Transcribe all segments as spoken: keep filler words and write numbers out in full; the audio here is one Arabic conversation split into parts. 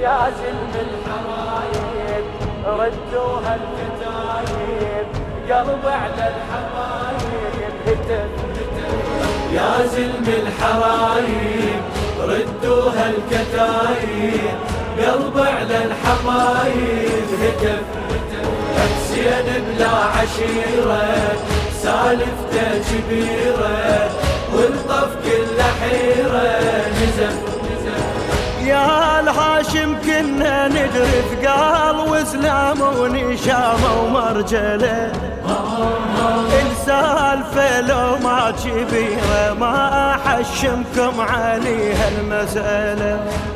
يا زلم الحرايب ردوها الكتايب، قلب على الحبايب هتف. يا زلم الحرايب ردوها الكتايب، قلب على الحبايب هتف. حسين بلا عشيرة سالفته كبيرة، والطف كل حيرة نزف. يا الهاشم كنا ندري ثقال وسلام ونشامة ومرجلة، السالفة لو ما كبيرة ما أحشمكم عليها المسألة.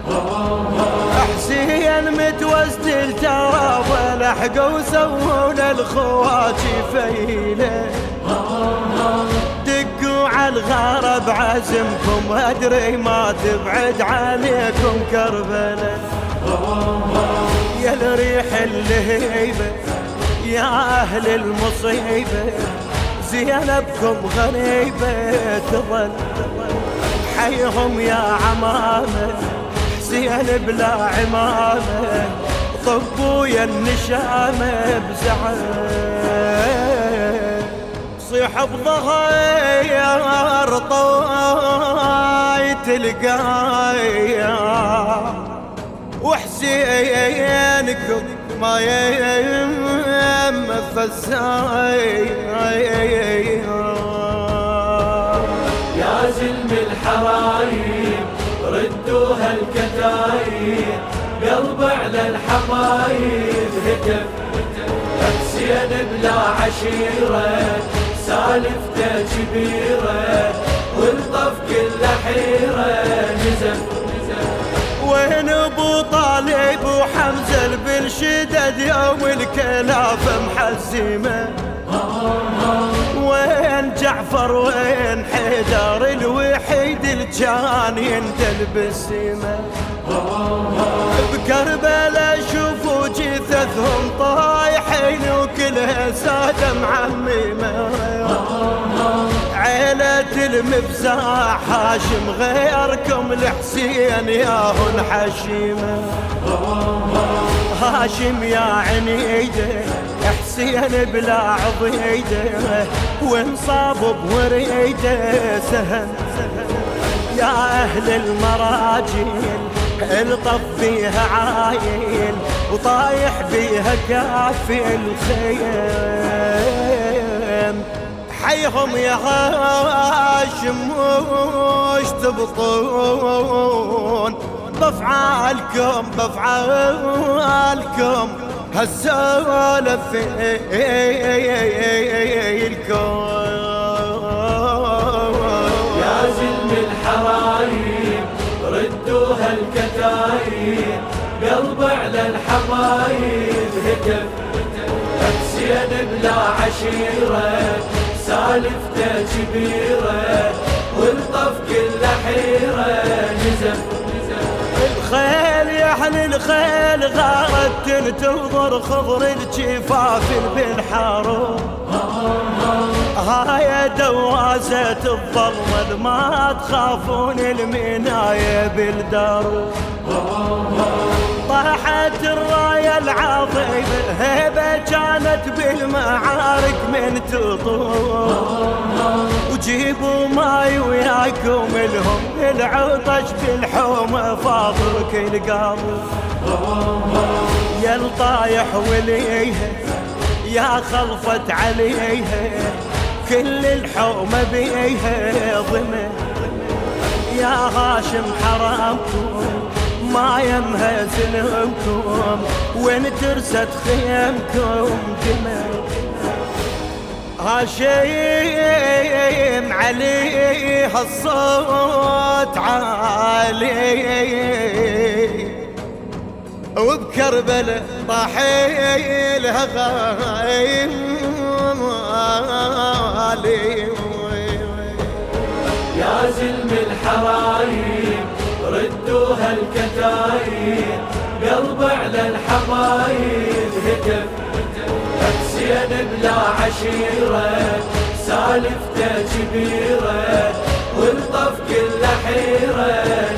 حسين متوسط التراب لحقوا وسوون الخواتي فيله، دقوا على الغرب عزمكم أدري ما تبعد عليكم كربلة. يا الريح اللهيبة يا أهل المصيبة، زينبكم غريبة تظل. حيهم يا عمامة حسين بلا عمامة، طبوا يا النشامة بزعل. صيح بظهير طايت القايا، وحسينكم ما يم فزاي. يا زلم الحرايب ردوها الكتايب، قلب على الحبايب هتف. حسين بلا عشيرة سالفته كبيرة، والطف كل حيرة نزف. وين ابو طالب وحمزة بن شدد يوم الكلاف محزمة، وين جعفر وين حيدر الوحيد اللي كان يندل بالسما. بكربلاء شوفوا جثثهم طايحين وكلها سادة معممة، عيلة المفزاع هاشم غيركم الحسين ياهن حشيمة. هاشم يا عنيده حسين بلا عضيده، وانصاب بوريده سهل. يا أهل المراجل الطف فيها عايل، وطايح بيها كافي الخيم. حيهم يا هاشم وش تبطون، بفعالكم بفعالكم هالسوالف الكون. يا زلم الحرايب ردوها الكتايب، قلب على الحبايب هتف. حسين بلا عشيرة سالفته كبيرة، والطف كل حيرة نزف. الخيل يحن الخيل غارت تنتظر خضر الجفاف بالحارون، هاي دوازة الظلمة ما تخافون المناية بالدار. طاحت الراية العظيمة هيبة كانت بالمعارك من تطول، وجيبوا ماي وياكم لهم العطش بالحومة فاضل كل قابل. يا الطايح وليها يا خلفت عليها، كل الحومة بيها ضمن. يا هاشم حرامكم ما يمها سلمكم، وين ترست خيمكم دمى. هاشم عليها الصوت عالي، وبكربلة طاحيلها غايم مالي. يا زلم الحرايب ردوها الكتايب، قلب على الحبايب هتف. حسين بلا عشيرة سالفته كبيرة، والطف كل حيرة